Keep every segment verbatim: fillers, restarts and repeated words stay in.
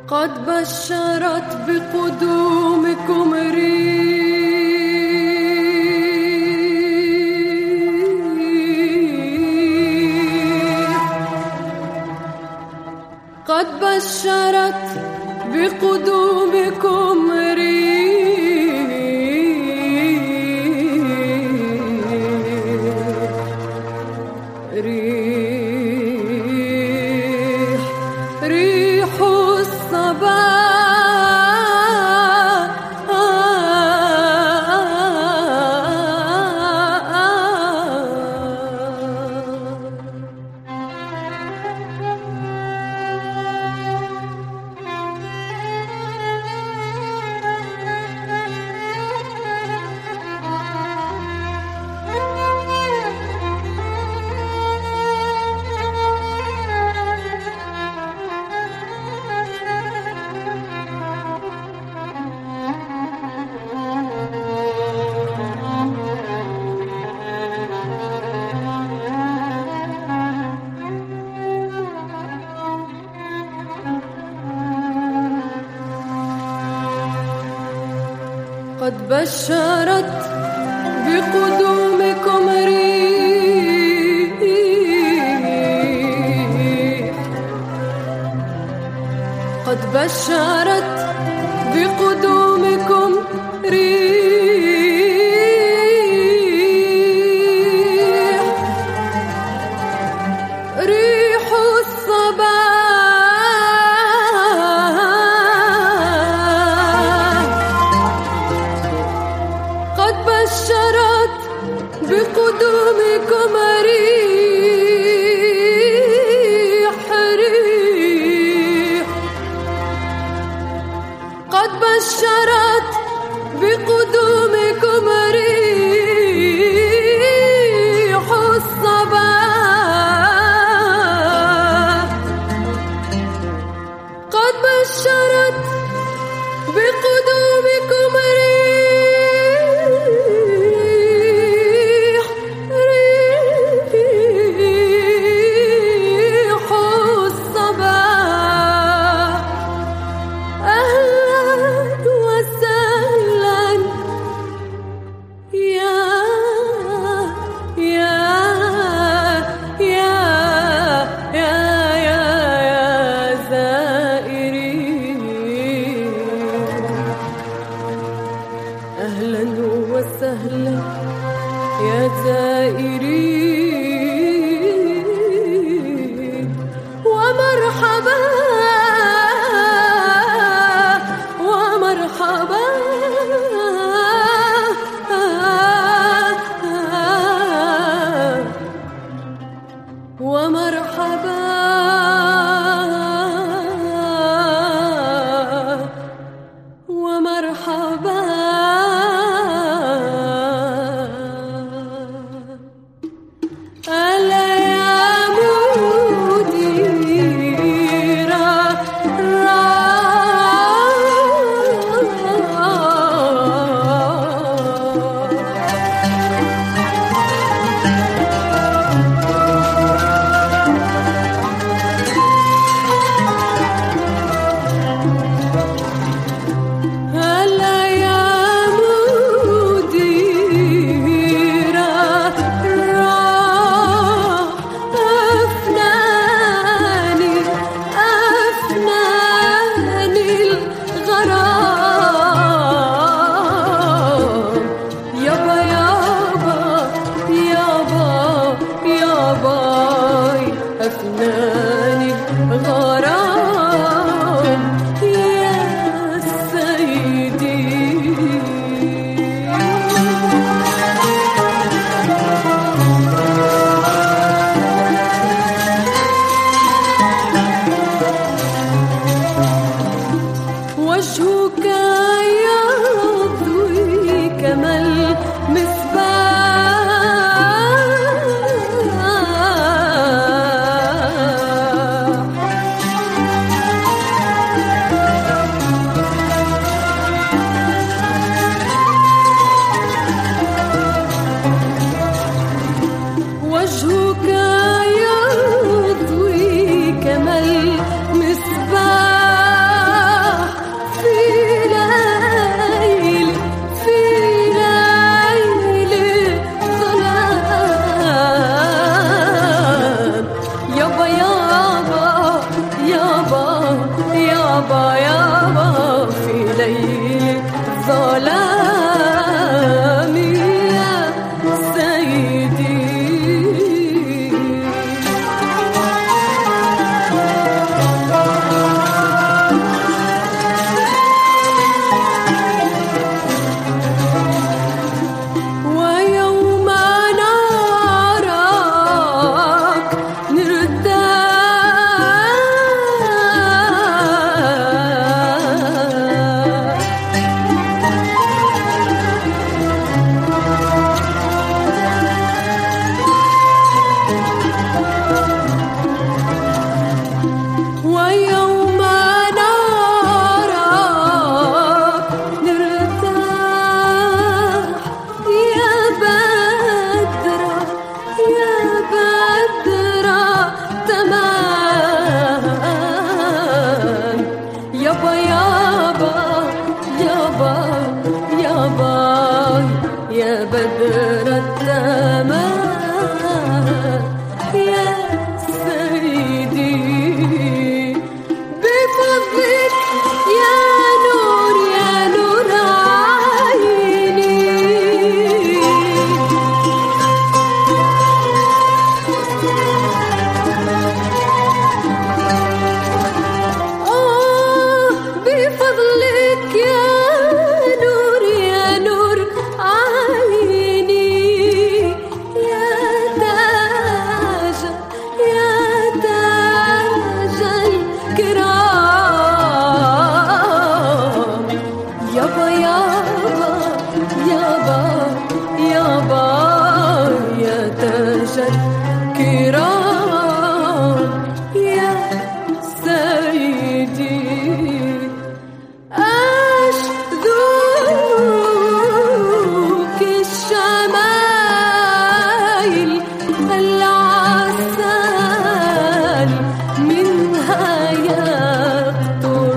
قد بشرت بقدومكم ريح، قد بشرت بقدومكم ريح، ريح ريح الصباح. قد بشرت بقدومكم ريح، قد بشرت بقدومكم ريح، ريح الصباح. قد بشرت بقدومكم ريح، ريح قد بشرت بقدومكم ريح الصباح. قد بشرت بقدومكم ريح، ريح الصباح. أهلا وسهلا يا يا يا يا يا يا زائرين. أهلا وسهلا يا زائرين، ومرحبا ومرحبا ومرحبا ومرحبا. ألا يا مديرا ألا يا مديرا أفناني أفناني الغرام. يابا يابا يابا يابا أفناني الغرام يا سيدي. وجهك يضوي كما المصباح، يابا يابا يابا يابا يابا في ليل ظلام يا سيدي. يا بدر التمام يا سيدي بفضلك يا نور يا نور عيني. آه بفضلك يا كرام يا سيدي أشذوك الشمايل العسل منها يقطر.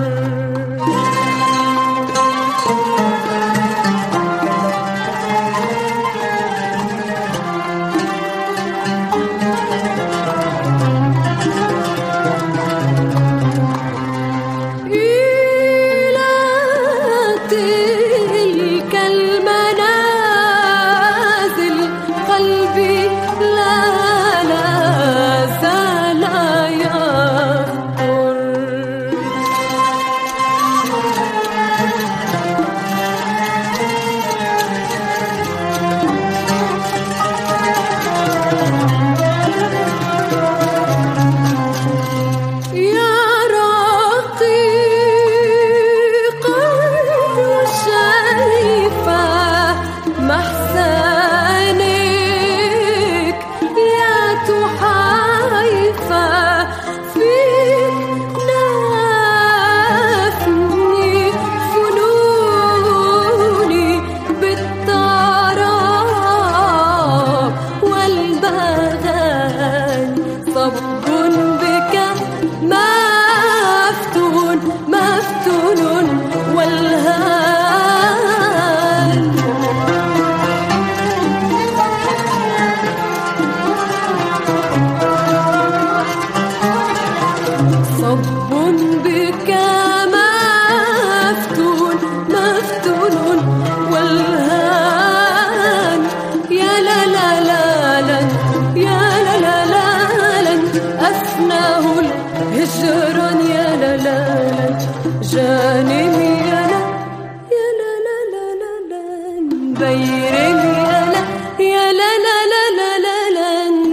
هجران يا لا لا لا جانبي يا لا يا لا لا لا لا لا بيرمي يا لا يا لا لا لا لا لا لا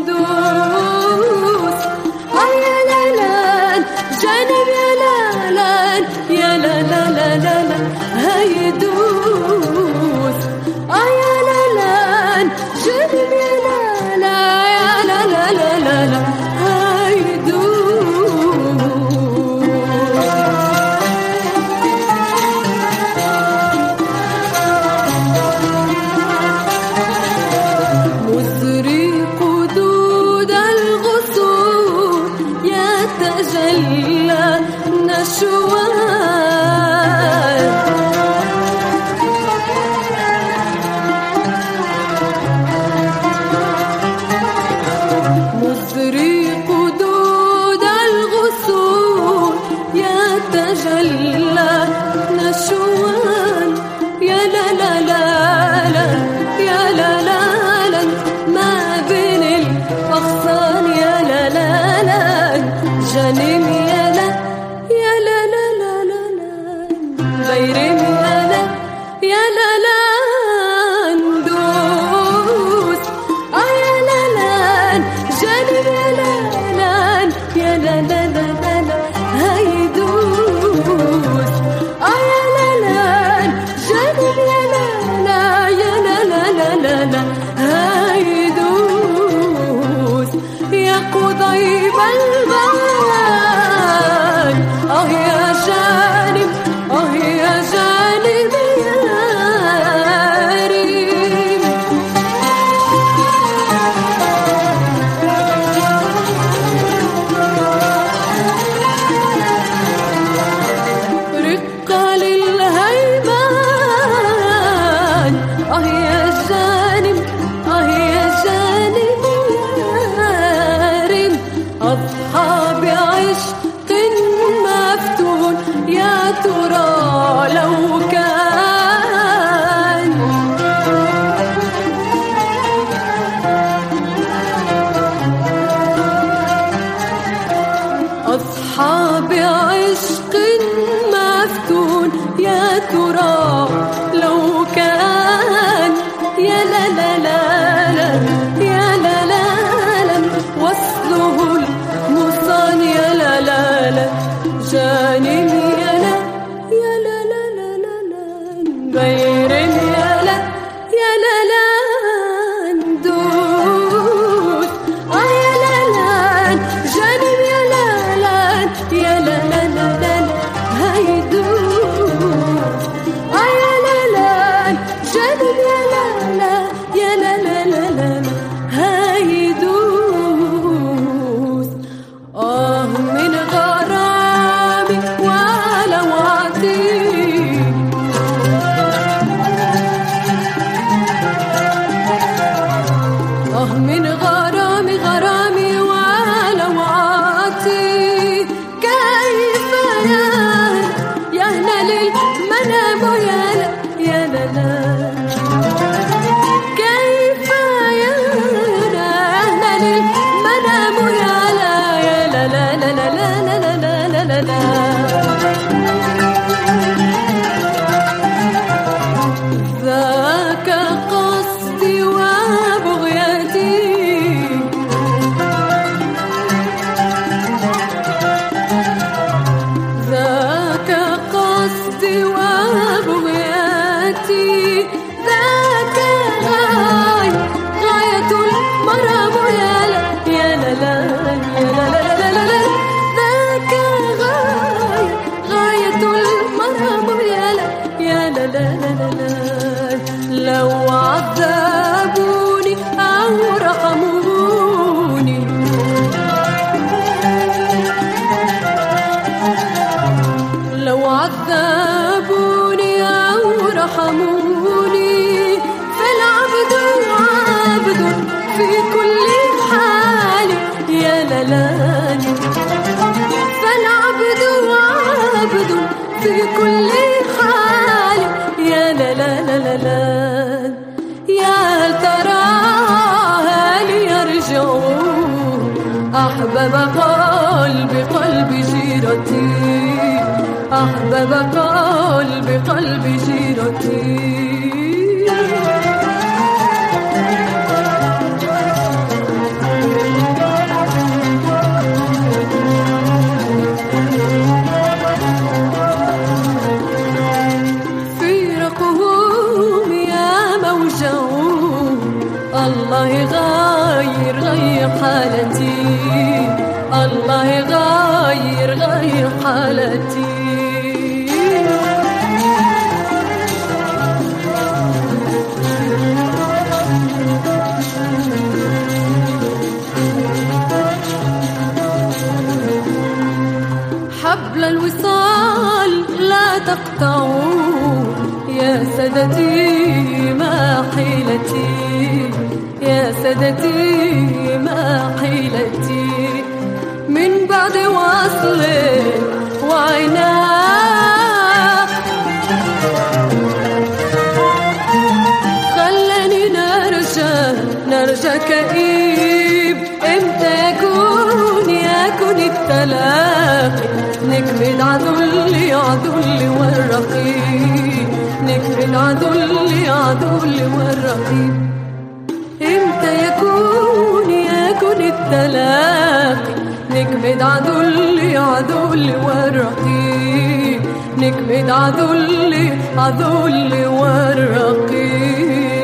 ندوس يا لا لا جانبي يا لا لا يا لا لا لا لا لا هيدوس يا لا لا جانبي يا لا لا يا لا لا لا لا لا مزري قدود جانمي يا لا يا لا لا لا لا لا غيرني يا لا يا لا لا ندوس اه يا لا لا جانمي يا لا لا يا لا لا لا لا لا هيدوس اه يا لا لا جانمي يا لا لا يا لا لا لا لا لا هيدوس يا قضيب البال اه يا جانب اه يا جانب يا ريم رقة للهيمان اه يا جانب اه يا جانب يا ريم أصحاب عشق مفتون يا ترى لو كان أصحاب عشق مفتون يا ترى لو كان يا لا لا لا لا يا لا لا لا وصله المصان يا لا لا لا جانمي يا لا يا لا لا لا لا لا غيرني يا لا يا لا لا ندوس اه يا لا لا جانمي يا لا لا يا لا لا لا لا هيدوس اه يا لا لا جانمي يا لا لا يا لا لا لا لا هيدوس آه من غرامي ولو عتيق آه من غرامي غرامي ولو عتيق كيف يا يهنا للمنام يا لا يا لا لا كيف يهنا للمنام يا لا يا لا لا لا لا لا لا لا لا لا لا ذاك قصدي وبغيتي ذاك قصدي وبغيتي ذاك غاية غاية المرام يا لا يا لا لا يا لا لا لا لا لا ذاك غاية غاية المرام يا لا يا لا لا لا لا لا لو عذبوني أو رحموني لو عذبوني أو رحموني فالعبد عبد في كل حال يا لا لا فالعبد عبد في كل حال يا لا لا لا لا لا يا ترى هل يرجعون أحبب قلبي قلبي جيرتي أحبب قلبي قلبي جيرتي فيرقهم يا موجعون الله يغير غير حالتي الله يغير غير حالتي حبل الوصال لا تقطعوا يا سادتي ما حيلتي يا سادتي ما حيلتي من بعد وصل وعناء خلاني نرجع نرجع كئيب امتى يكون يكون التلاقي نكمل عدل عدل والرقيب نكمل عدل عدل والرقيب امتى يكون يكون التلاقي نكمل عدل عدل والرقيب نكمل عدل عدل والرقيب